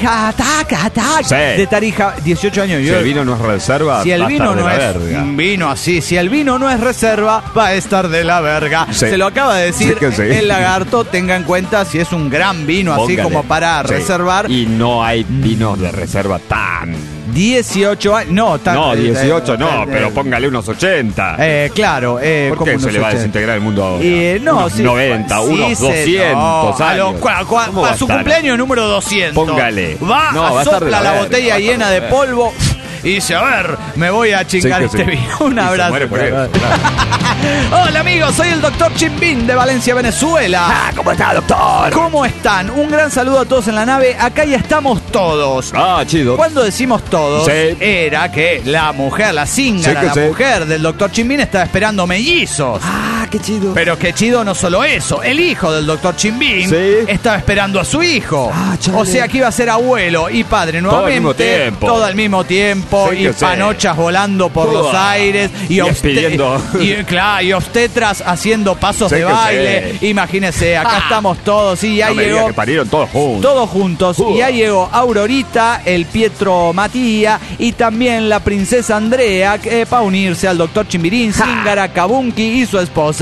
Sí. De Tarija, dieciocho años. Si yo, el vino no es reserva, si el vino no es verga. Vino así, si el vino no es reserva, va a estar de la verga. Sí. Se lo acaba de decir sí sí. el lagarto. Tenga en cuenta si es un gran vino, Póngale. Así como para sí. reservar. Y no hay vinos de reserva tan... dieciocho años, no, tan, no, dieciocho eh, no, eh, pero póngale unos ochenta. Eh, claro, eh, ¿por qué se le va a desintegrar el mundo ahora? Eh, no, unos sí, noventa, sí, unos sí, doscientos no, años. Para su cumpleaños número doscientos. Póngale. Va, no, a sopla la, la botella llena de polvo. Y dice, a ver, me voy a chingar sí este sí. vino. Un abrazo. Muere por él. Hola amigos, soy el doctor Chimbín de Valencia, Venezuela. Ah, ¿cómo está, doctor? ¿Cómo están? Un gran saludo a todos en la nave. Acá ya estamos todos. Ah, chido. Cuando decimos todos, sí. era que la mujer, la zingara, sí, la sí. mujer del doctor Chimbín estaba esperando mellizos. Ah, qué chido. Pero qué chido no solo eso. El hijo del doctor Chimbín sí. estaba esperando a su hijo. Ah, o sea que iba a ser abuelo y padre nuevamente. Todo al mismo tiempo. Todo al mismo tiempo. Sí, y panochas sé. volando por uh, los aires y, y, obstet- y, claro, y obstetras haciendo pasos sí, de baile. Sé. Imagínense, acá ah. estamos todos y ya no llegó. Que parieron todos juntos. Todos juntos. Uh. Y ya llegó Aurorita, el Pietro Matía y también la princesa Andrea eh, para unirse al doctor Chimbirín, Zingara, Kabunki y su esposa.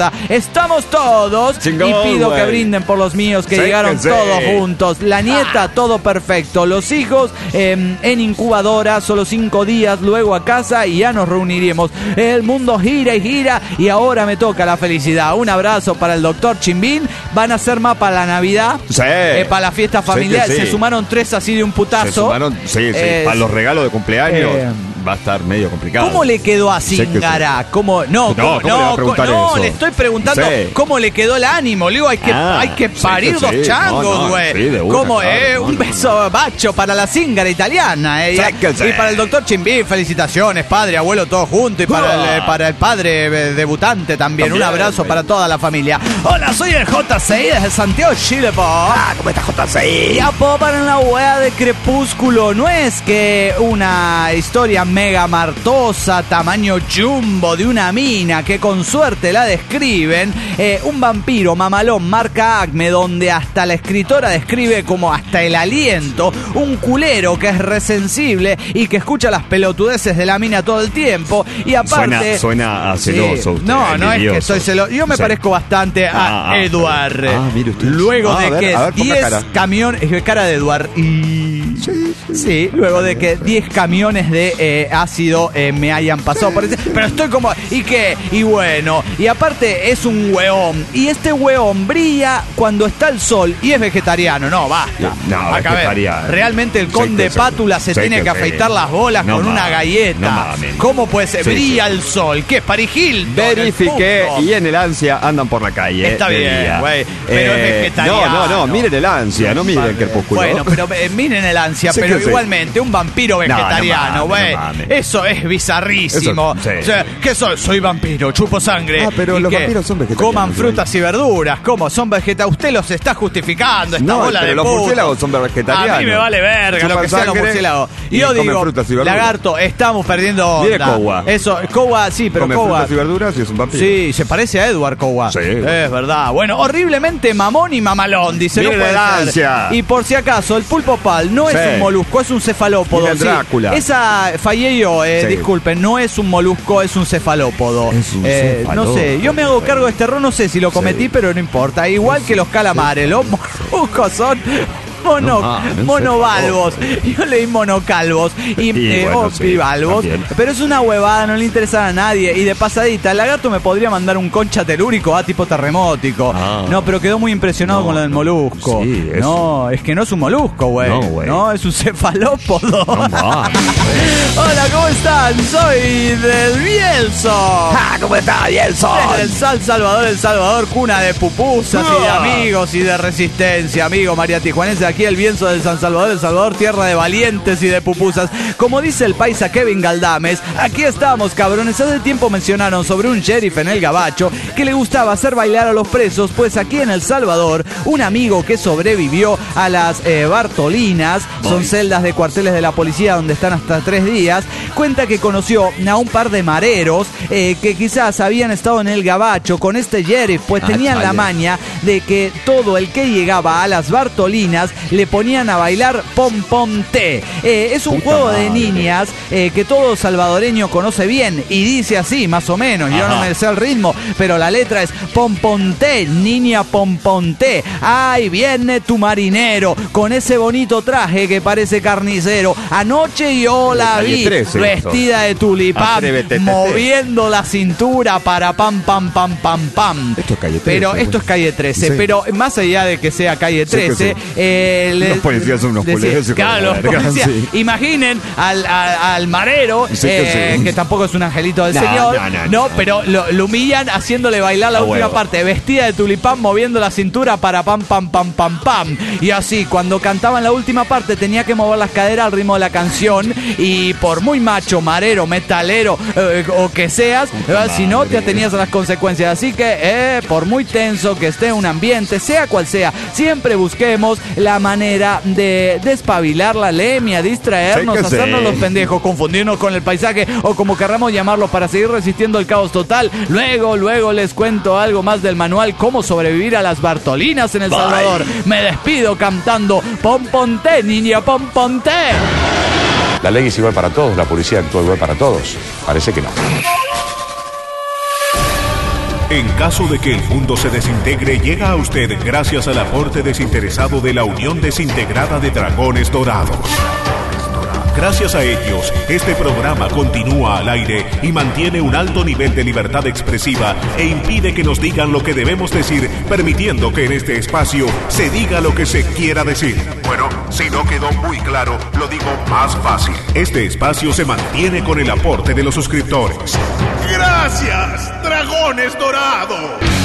casa. Estamos todos. Chingón, y pido güey. que brinden por los míos, que Sí, llegaron que sí. todos juntos. La nieta, todo perfecto. Los hijos eh, en incubadora, solo cinco días, luego a casa y ya nos reuniremos. El mundo gira y gira y ahora me toca la felicidad. Un abrazo para el doctor Chimbín. Van a hacer más para la Navidad, Sí. eh, para la fiesta familiar. Sí que sí. Se sumaron tres así de un putazo. Se sumaron, sí, sí. Eh, Para los regalos de cumpleaños eh, va a estar medio complicado. ¿Cómo le quedó a Sé que Zingara? ¿Cómo? No, No, ¿cómo, ¿cómo le va a preguntar no, eso? le estoy preguntando Sí. cómo le quedó el ánimo. Le digo, hay que, Ah, hay que sí parir que dos sí. changos, No, no, güey. sí, de una, ¿Cómo? claro, eh, no, un no, beso bacho para la Zingara italiana. eh. Sí que sí. Y para el doctor Chimbín, felicitaciones, padre, abuelo, todo junto. Y para el, eh, para el padre eh, debutante también. También, Un abrazo güey. para toda la familia. Hola, soy el J seis desde Santiago, Chile, po. Ah, ¿cómo estás, J seis? Ya popan en la wea de Crepúsculo. No es que una historia mega martosa, tamaño jumbo de una mina que con suerte la describen. Eh, un vampiro mamalón marca Acme, donde hasta la escritora describe como hasta el aliento. Un culero que es resensible y que escucha las pelotudeces de la mina todo el tiempo. Y aparte. Suena, suena a Sí. celoso usted. No, no es que envidioso. soy celoso. Yo me Sí. parezco bastante a Ah, ah, Eduard. ah, mire usted. Luego Ah, de a ver, que a ver, ponga diez cara. camiones. eh, Cara de Eduard. Y. Sí, luego de que diez camiones de eh, ácido eh, me hayan pasado por ese. Pero estoy como. ¿Y qué? Y bueno. Y aparte es un hueón. Y este hueón brilla cuando está el sol y es vegetariano. No, basta. No, Acá, a ver, vegetariano. realmente el Sí conde que sí. Pátula se Sí tiene que que sí. afeitar las bolas No con una mames, galleta. no mames. ¿Cómo puede ser? Sí, Brilla sí. el sol. ¿Qué es? Paris Hilton, el Verifiqué punto. y en el ansia andan por la calle. Está de bien, día. güey, pero es vegetariano. No, no, no, miren el ansia, no miren el crepúsculo. Bueno, pero eh, miren el ansia, Sí pero que sí. igualmente un vampiro No, no vegetariano, mames, güey. no mames. Eso es bizarrísimo. Eso, sí. O sea, ¿qué soy? Soy vampiro, chupo sangre. Ah, pero ¿Y los qué? vampiros son vegetarianos, Coman güey. frutas y verduras. ¿Cómo? Son vegetarianos. Usted los está justificando, esta No, bola pero de los puto. murciélagos son vegetarianos. A mí me vale verga lo Chupan que sean los sangre murciélagos. Y y yo comen digo, frutas y verduras. lagarto, estamos perdiendo onda. Mire Kowa. Eso, Kowa, sí, pero Come Kowa. frutas y verduras y es un vampiro. Sí, se parece a Edward Kowa. Sí. Es verdad. Bueno, horriblemente mamón y mamalón, dice. Miren no puede el ser. ansia. Y por si acaso, el pulpo pal no Sí. es un molusco, es un cefalópodo. Mira el sí. Drácula. Esa fallé yo, eh, Sí. disculpen, no es un molusco, es un cefalópodo. Es un Eh, no cefalópodo. sé, yo me hago cargo de este error, no sé si lo cometí, Sí. pero no importa. Igual que los calamares, los moluscos son mono, No mames, un monovalvos. Yo leí monocalvos y, Y eh, bueno, o sí, bivalvos. también. Pero es una huevada, no le interesa a nadie. Y de pasadita, el lagarto me podría mandar un concha telúrico, ah, tipo terremótico. Ah. No, pero quedó muy impresionado No, con lo del no. molusco. Sí, es- No, es que no es un molusco, güey. No, güey. No, es un cefalópodo. No mames. Hola, ¿cómo están? Soy del Bielso. Ah, ¿cómo estás, Desde el Bielson? San Salvador, El Salvador, cuna de pupusas y de Ah. amigos y de resistencia. Amigo María Tijuanense, aquí el Bielso del San Salvador, El Salvador, tierra de valientes y de pupusas. Como dice el paisa Kevin Galdames, aquí estamos, cabrones. Hace tiempo mencionaron sobre un sheriff en el Gabacho que le gustaba hacer bailar a los presos, pues aquí en El Salvador, un amigo que sobrevivió a las eh, Bartolinas, son celdas de cuarteles de la policía donde están hasta tres días, cuenta que conoció a un par de mareros eh, que quizás habían estado en el Gabacho con este sheriff, pues Ah, tenían la chale. maña de que todo el que llegaba a las Bartolinas le ponían a bailar pom pom té. Eh, es un Puta juego de madre. niñas eh, que todo salvadoreño conoce bien y dice así, más o menos. Yo no Ajá. me sé el ritmo, pero la letra es pom pom té, niña pom pom té. Ay, viene tu marinero con ese bonito traje que parece carnicero. Anoche yo la Calle vi trece, vestida de tulipán, Atrévete, moviendo la cintura para pam pam pam pam pam. Esto es calle trece, Pero güey. esto es calle trece, Sí. pero más allá de que sea calle Sí que trece, sí. eh, le- Los policías son unos decía- culeros, hijo claro, de los la verga, policías. sí. Imaginen al, al, al marero, Sí que eh, sí. que tampoco es un angelito del No, señor, no, no, no, no. pero lo, lo humillan haciéndole bailar la A última huevo. parte, vestida de tulipán, moviendo la cintura para pam pam pam pam pam. Y así, cuando cantaban la última parte, tenía que mover las caderas al ritmo de la canción. Y por muy macho, marero, metalero eh, o que seas, eh, si no te atenías a las consecuencias. Así que, eh, por muy tenso que esté un ambiente, sea cual sea, siempre busquemos la manera de despabilar la lemia, distraernos, Sí que sí. hacernos los pendejos, confundirnos con el paisaje o como querramos llamarlo para seguir resistiendo el caos total. Luego, luego les cuento algo más del manual Cómo sobrevivir a las Bartolinas en El Salvador. Me despido cantando Pom Pom Té, niña Pom Pom Té. La ley es igual para todos, la policía actúa igual para todos. Parece que no. En caso de que el mundo se desintegre, llega a usted gracias al aporte desinteresado de la Unión Desintegrada de Dragones Dorados. Gracias a ellos, este programa continúa al aire y mantiene un alto nivel de libertad expresiva e impide que nos digan lo que debemos decir, permitiendo que en este espacio se diga lo que se quiera decir. Bueno, si no quedó muy claro, lo digo más fácil. Este espacio se mantiene con el aporte de los suscriptores. ¡Gracias, Dragones Dorados!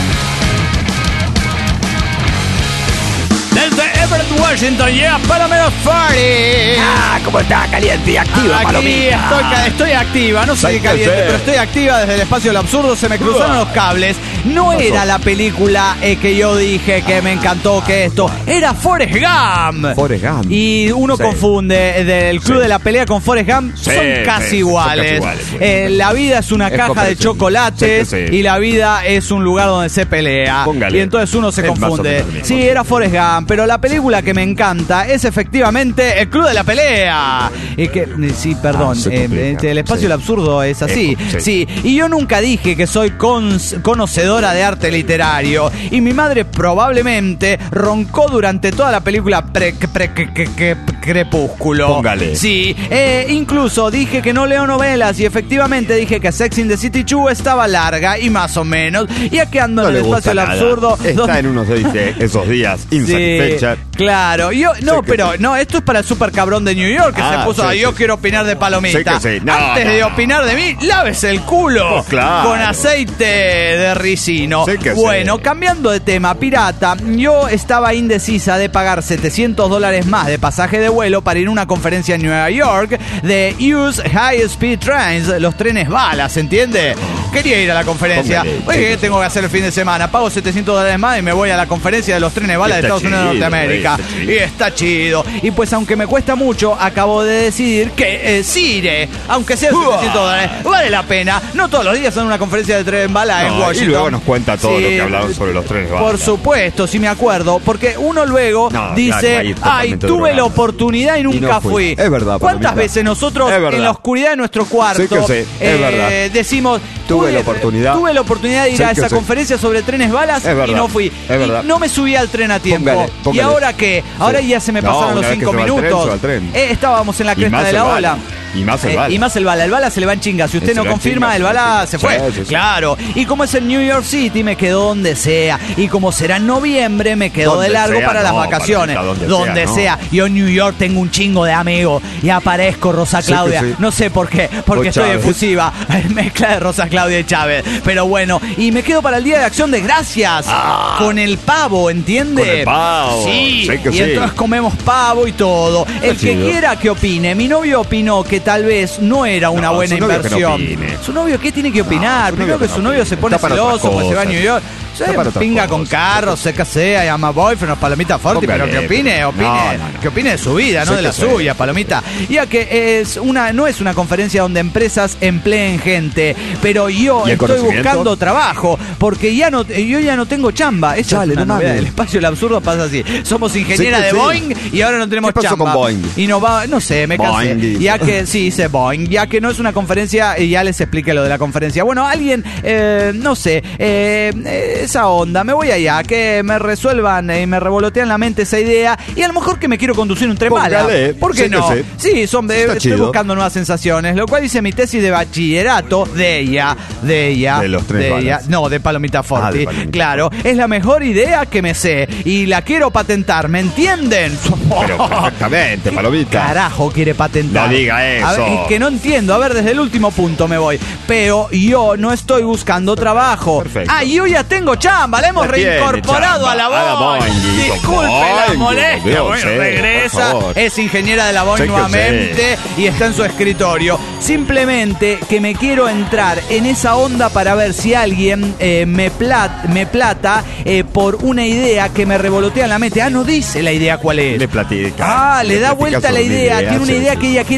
Desde Everett, Washington, llega Palomero Fari. Ah, ¿cómo está? Caliente y activa, Aquí palomita. estoy, ca- estoy activa, no sé qué caliente, pero estoy activa desde el espacio del absurdo. Se me cruzaron los cables. No era la película eh, que yo dije que me encantó, que esto. Era Forrest Gump. Forrest Gump. Y uno Sí. confunde del Club Sí. de la Pelea con Forrest Gump. Sí, son sí, casi sí, iguales. son casi iguales, Eh, la vida es una Es caja de comprensible. chocolates Sí, sí. y la vida es un lugar donde se pelea. Póngale. Y entonces uno se Es más o confunde. menos lo mismo. Sí, era Forrest Gump, pero la película que me encanta es efectivamente el Club de la Pelea. Y que, sí, perdón, Ah, se eh, complica. el espacio Sí. del absurdo es así. Es- sí. y yo nunca dije que soy cons- conocedora de arte literario. Y mi madre probablemente roncó durante toda la película pre, pre- que- que- que- Crepúsculo. Póngale. Sí, eh, incluso dije que no leo novelas y efectivamente dije que Sex in the City dos estaba larga y más o menos. Y aquí ando No en le el gusta espacio del nada. absurdo. Está donde- en unos de esos días insatisfecha. Sí, claro. Yo, no, Sí que pero sí. no, esto es para el super cabrón de New York que Ah, se puso sí, a yo sí. quiero opinar de Palomita. Sí que sí. No, Antes no, de no. opinar de mí, lávese el culo Pues claro. con aceite de ricino. Sí que Bueno, sí. cambiando de tema, pirata, yo estaba indecisa de pagar setecientos dólares más de pasaje de vuelo para ir a una conferencia en Nueva York de Use High Speed Trains, los trenes balas, ¿entiende? Quería ir a la conferencia. Póngale, Oye, sí ¿qué que tengo que hacer el fin de semana? Pago setecientos dólares más y me voy a la conferencia de los trenes balas de Está Estados Unidos de chido, Norteamérica. está chido. Y está chido. Y pues aunque me cuesta mucho, acabo de decidir que eh, sí iré. Aunque sea setecientos dólares, vale la pena. No todos los días son una conferencia de tren bala en No, Washington. y luego nos cuenta todo Sí, lo que hablaron sobre los trenes balas. Por supuesto, si me acuerdo. Porque uno luego No, dice, claro, ahí ay, totalmente tuve drogado. la oportunidad y nunca no fui". fui. Es verdad, ¿Cuántas Palomita. veces nosotros Es verdad. en la oscuridad de nuestro cuarto Sí que sí, es eh, verdad. decimos, Tuve la oportunidad. Tuve la oportunidad de ir Sí a que esa sí. conferencia sobre trenes balas Es verdad, y no fui. es verdad. Y no me subí al tren a tiempo. Póngale, ¿Y póngale. ahora qué? Ahora Sí. ya se me No, pasaron una los vez que cinco se va al tren, minutos. se va al tren. Eh, estábamos en la Y cresta más de el la bala. ola. Y más el Eh, bala. y más el bala. El bala se le va en chinga. Si usted Se no le va en confirma, chinga, el se le va en bala chinga. se fue. Sí, sí, sí. Claro. Y como es en New York City, me quedo donde sea. Y como será en noviembre, me quedo Donde de largo sea, para las no, vacaciones. Palomita, Donde, donde sea, sea. no. Yo en New York tengo un chingo de amigos. Y aparezco Rosa Sí que Claudia. sí. No sé por qué. Porque O estoy Chávez. efusiva. Mezcla de Rosa Claudia y Chávez. Pero bueno. Y me quedo para el Día de Acción de Gracias. Con el pavo, ¿entiende? Con el pavo. Sí. Sí que y sí. entonces comemos pavo y todo. El que chido. quiera que opine. Mi novio opinó que tal vez no era una No, buena su novio que no inversión. opine. Su novio, ¿qué tiene que opinar? su Primero novio que que su no novio opine. se pone Está para otras celoso, pues se va a cosas. New York. Se Está para otras pinga con cosas, carros, se casea, llama boyfriend, los palomitas forti, pero Póngale. que opine, opine, No, no, no. que opine de su vida, no Sí de que la sí. suya, palomita. Ya que es una, no es una conferencia donde empresas empleen gente, pero yo ¿Y el estoy conocimiento? buscando trabajo, porque ya no, yo ya no tengo chamba. Esa Chale, es una no novedad. mames. El espacio del absurdo pasa así. Somos ingeniera Sí que de sí. Boeing y ahora no tenemos ¿Qué pasó chamba. con Boeing? Y nos va, no sé, me cansé. Boeing, dice. Ya que sí, dice Boeing, ya que no es una conferencia, y ya les expliqué lo de la conferencia. Bueno, alguien, eh, no sé, eh, eh, esa onda, me voy allá, que me resuelvan y me revolotean la mente esa idea, y a lo mejor que me quiero conducir un tren bala. Póngale, ¿Por qué sí que no? sí. Sí, son, eh, Está estoy chido. buscando nuevas sensaciones, lo cual dice mi tesis de bachillerato de ella, de ella, De los trenes de balas. ella, no, de Palomita Forti. Ah, de Palomita. Claro, es la mejor idea que me sé y la quiero patentar, ¿me entienden? Pero perfectamente, Palomita. Carajo quiere patentar. No diga A ver, eso. es que no entiendo. A ver, desde el último punto me voy. Pero yo no estoy buscando trabajo. Perfecto. Ah, yo ya tengo chamba. La hemos Ya tiene reincorporado chamba. a la A la Boeing. Boeing, Disculpe la Boeing, molestia. Dios, Bueno, sí, regresa. por favor. Es ingeniera de la Boeing Sí que nuevamente y está en su escritorio. Simplemente que me quiero entrar en esa onda para ver si alguien eh, me, plat, me plata eh, por una idea que me revolotea en la mente. Ah, no dice la idea cuál es. Le platica. Ah, le da platica vuelta sobre la idea. una Tiene una sí, idea sí. que ella quiere patentar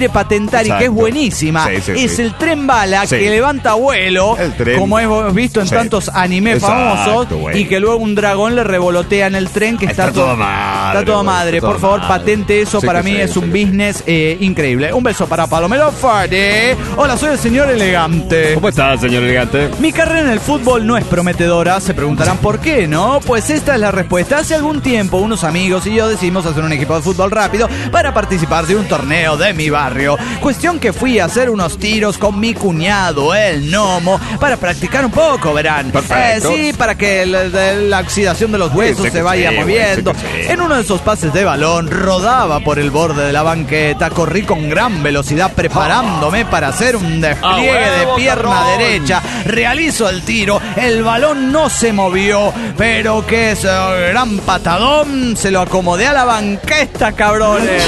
comentar Exacto. y que es buenísima. Sí, sí, es sí. el tren bala Sí. que levanta vuelo, El tren. como hemos visto en Sí. tantos animes Exacto, famosos, güey. y que luego un dragón le revolotea en el tren que está, Está toda madre, Está toda güey, madre. está toda Por favor, madre. patente eso. Sí Para que mí sí, es sí un que sí. business eh, increíble. Un beso para Palomero Farde. Hola, soy el señor elegante. ¿Cómo está, señor elegante? Mi carrera en el fútbol no es prometedora. Se preguntarán por qué, ¿no? Pues esta es la respuesta. Hace algún tiempo unos amigos y yo decidimos hacer un equipo de fútbol rápido para participar de un torneo de mi barrio. Cuestión que fui a hacer unos tiros con mi cuñado, el Gnomo, para practicar un poco, verán. Perfecto. Eh, sí, para que la, la oxidación de los huesos sé se que vaya sí, güey, moviendo. sé que sí. En uno de esos pases de balón, rodaba por el borde de la banqueta, corrí con gran velocidad preparándome para hacer un despliegue Ah, de huevo, pierna cabrón. derecha. Realizo el tiro, el balón no se movió, pero que ese gran patadón se lo acomodé a la banqueta, cabrones.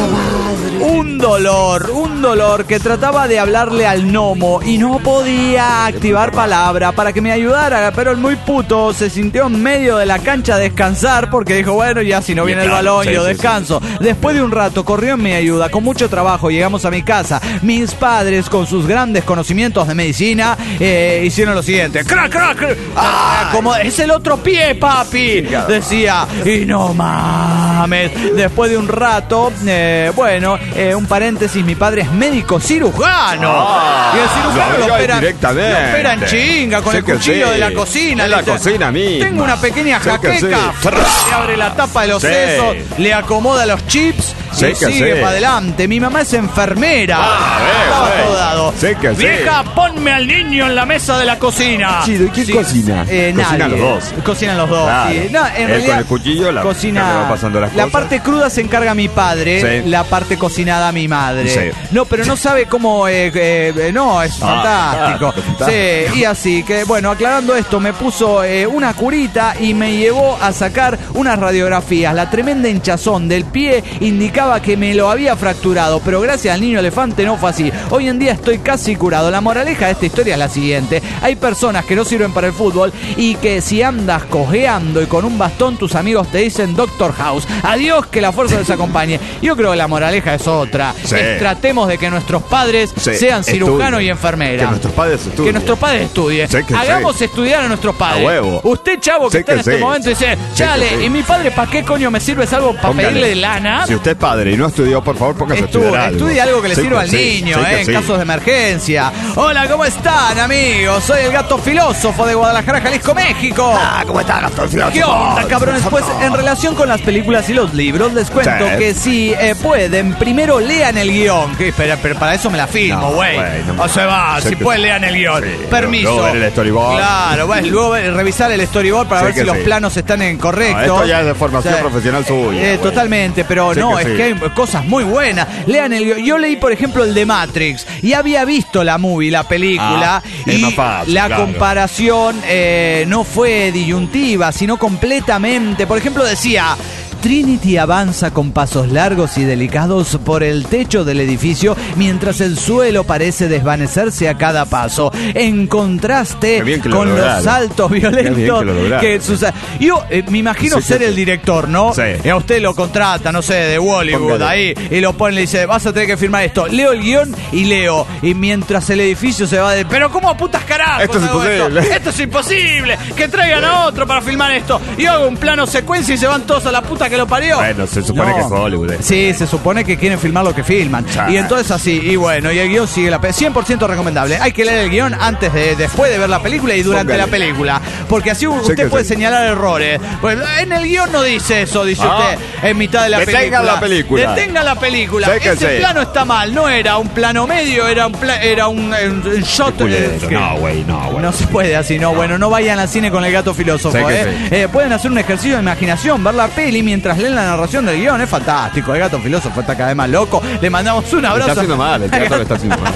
Un dolor, un dolor que trataba de hablarle al Gnomo y no podía activar palabra para que me ayudara, pero el muy puto se sintió en medio de la cancha a descansar porque dijo, bueno, ya si no viene el balón, Sí, yo sí, descanso. Después de un rato corrió en mi ayuda, con mucho trabajo llegamos a mi casa. Mis padres, con sus grandes conocimientos de medicina, eh, hicieron lo siguiente. ¡Crack, crack! crack! Ah, como es el otro pie, papi, decía. Y no mames. Después de un rato, eh, bueno, eh, un paréntesis, mi padre es médico cirujano. Ah, y el cirujano lo lo veo opera, directamente. lo opera en chinga con Sé el que cuchillo sí. de la cocina. En la Le dice, cocina misma. tengo una pequeña Sé que jaqueca. sí. Le abre la tapa de los Sí. sesos, le acomoda los chips Sé y que sigue sí. para adelante. Mi mamá es enfermera. Ah, ve, Estaba ve. todo dado. Sé que sí. Vieja, ponme al niño en la mesa de la cocina. Chido, ¿y quién cocina? Eh, Cocinan nadie. los dos. Cocinan los dos. Claro. Sí. No, en Él realidad, con el cuchillo, la- cocina. ya le va pasando las la cosas. parte cruda se encarga mi padre, Sí. la parte cocinada mi madre. Sí. No, pero no sabe cómo. eh, eh, no, es Ah, fantástico. fantástico. Sí, y así que, bueno, aclarando esto, me puso eh, una curita y me llevó a sacar unas radiografías. La tremenda hinchazón del pie indicaba que me lo había fracturado, pero gracias al niño elefante no fue así. Hoy en día estoy casi curado. La moraleja de esta historia es la siguiente: hay personas que no sirven para el fútbol y que si andas cojeando y con un bastón, tus amigos te dicen Doctor House. Adiós, que la fuerza les acompañe. Yo creo que la moraleja es otra. Sí. Es, tratemos de que nuestros padres Sí, sean cirujanos estudien. y enfermeras. Que nuestros padres estudien. Que nuestros padres estudien. Sí que Hagamos sí. estudiar a nuestros padres. A huevo. Usted, chavo, que Sí está en que este sí. momento, dice, Sí chale, que sí. ¿y mi padre para qué coño me sirve? ¿Es algo para Póngale. pedirle lana? Si usted es padre y no estudió, por favor, póngase a Estu- estudiar algo. Estudie algo que le Sí sirva al sí, niño, sí que eh, en sí. casos de emergencia. Hola, ¿cómo están, amigos? Soy el gato filósofo de Guadalajara, Jalisco, México. Ah, ¿cómo está, Gastón Filósofo? ¿Qué onda, cabrones? Pues en relación con las películas y los libros, les cuento Sí. que si eh, pueden, primero lean el guión. Que, pero, pero para eso me la filmo, No, güey. güey, no me- o se va, sé si que- pueden, lean el guión. Sí, Permiso. luego ver el storyboard. Claro, bueno, luego ver- revisar el storyboard para Sé ver si que los sí. planos están en correctos. No, esto ya es de formación profesional suya, Eh, güey. totalmente, pero Sé no, que es sí. que hay cosas muy buenas. Lean el guión. Yo leí, por ejemplo, el de Matrix y había visto la movie, la película, Ah, es y más fácil, la claro. comparación eh, no fue disyuntiva, sino completamente. Por ejemplo, decía: Trinity avanza con pasos largos y delicados por el techo del edificio mientras el suelo parece desvanecerse a cada paso, en contraste Qué bien que lo con los lograron. saltos Qué bien violentos que lo lograron. que sus- Yo eh, me imagino Sí, sí, ser sí. el director, ¿no? Sí. Y a usted lo contrata, no sé, de Bollywood, Póngale. ahí, y lo pone y le dice, vas a tener que firmar esto. Leo el guión y leo. Y mientras el edificio se va de... Pero ¿cómo a putas carajos Esto es hago imposible. Esto? Esto es imposible. Que traigan a otro para filmar esto. Y hago un plano secuencia y se van todos a la puta que lo parió. Bueno, se supone No. que es Hollywood. eh. Sí, se supone que quieren filmar lo que filman. Chá. Y entonces así, y bueno, y el guión sigue la pe- cien por ciento recomendable. Hay que leer el guión antes de, después de ver la película y durante Póngale. la película. Porque así Sí usted que puede sí. señalar errores. Pues en el guión no dice eso, dice Ah. usted, en mitad de la Detenga película. la película. Detenga la película. Sí que Ese sí. plano está mal, no era un plano medio, era un, pla- era un, un- un shot. Qué culero. eh, que- No, güey, no, güey. No se puede así, no. Bueno, no vayan al cine con el gato filósofo, Sí que ¿eh? sí. Eh, Pueden hacer un ejercicio de imaginación, ver la peli mientras leen la narración del guión. Es fantástico. El gato filósofo está cada vez más loco. Le mandamos un Lo abrazo. está haciendo mal, el teatro lo está haciendo mal.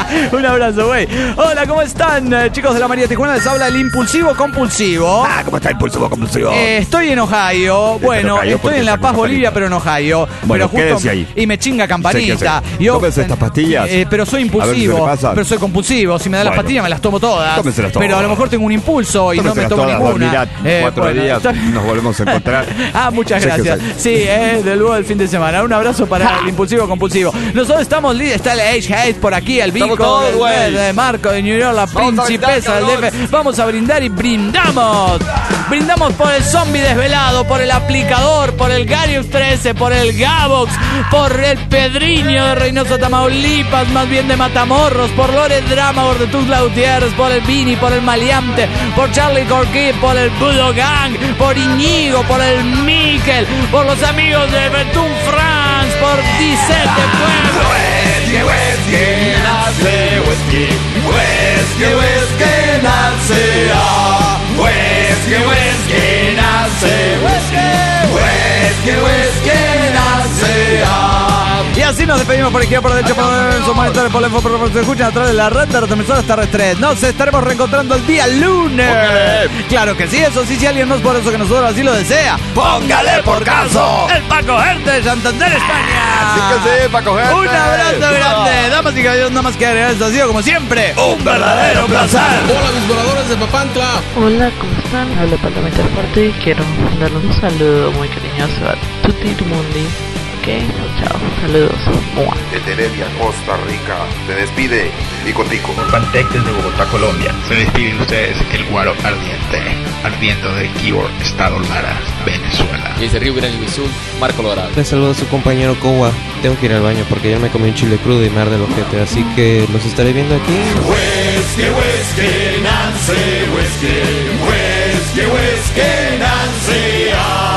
Un abrazo, güey. Hola, ¿cómo están, eh, chicos de la María Tijuana? Les habla el impulsivo compulsivo. Ah, ¿cómo está impulsivo compulsivo? Eh, estoy en Ohio. Bueno, Ohio, estoy en La Paz, Bolivia, pero en Ohio. Bueno, pero quédese ahí. Y me chinga campanita. Sí, Yo, tómese estas pastillas. Eh, pero soy impulsivo. A ver si se le pasa. Pero soy compulsivo. Si me dan las Bueno. pastillas, me las tomo todas. Tómeselas todas. Pero a lo mejor tengo un impulso y no me Tómeselas tomo todas, ninguna. dormirá cuatro bueno, días, está- nos volvemos a encontrar. Ah, muchas Sí, que gracias. sí. Sí, eh, de luego el fin de semana. Un abrazo para el impulsivo compulsivo. Nosotros estamos líderes. Está el Age Hate por aquí, el Vico, Estamos todos, el güey. de Marco de New York, la Vamos a princesa del brindar, D F. Vamos a brindar y brindamos. Brindamos por el zombie desvelado, por el aplicador, por el Garius trece, por el Gabox, por el Pedriño de Reynosa, Tamaulipas, más bien de Matamorros, por Lore Dramagor de Tuzla Gutiérrez, por el Vini, por el Maleante, por Charlie Corky, por el Budo Gang, por Iñigo, por el Miquel, por los amigos de Betún France, por Dicente Pueblo. Whisky, whisky, nace whisky. Whisky, whisky, nace ah. Whisky, whisky, nace whisky. Whisky, whisky, nace ah. Y así nos despedimos por izquierda, por derecha, por el su monitor, por el info, por por se escuchan a través de la red de retransmisoras terrestres. Nos estaremos reencontrando el día lunes. Póngale. Claro que sí, eso sí, si alguien no es por eso que nosotros así lo desea. Póngale por caso. El Paco Gente de Santander, España. Así que sí, Paco Gente. Un abrazo grande. Damas y caballeros, nada más que agregar, esto ha sido como siempre Un verdadero placer. Hola, mis voladores de Papantla. Hola, ¿cómo están? Hablo Parlamentar Fuerte y quiero mandarles un saludo muy cariñoso a Tutti Mundi. Ok, chao, saludos. Mua. Desde Heredia, Costa Rica, se despide Tico Tico. Pantec desde Bogotá, Colombia. Se despide de ustedes el Guaro Ardiente, ardiendo de Kibor, Estado Lara, Venezuela. Y desde Río Grande do Sul, Marco Lorado. Les saludo a su compañero Kowa. Tengo que ir al baño porque ya me comí un chile crudo y me arde el ojete, así que los estaré viendo aquí. Whisky, whisky, Nancy, whisky. Whisky, whisky, Nancy, ah.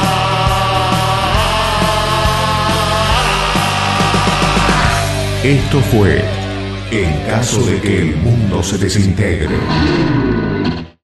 Esto fue En caso de que el mundo se desintegre.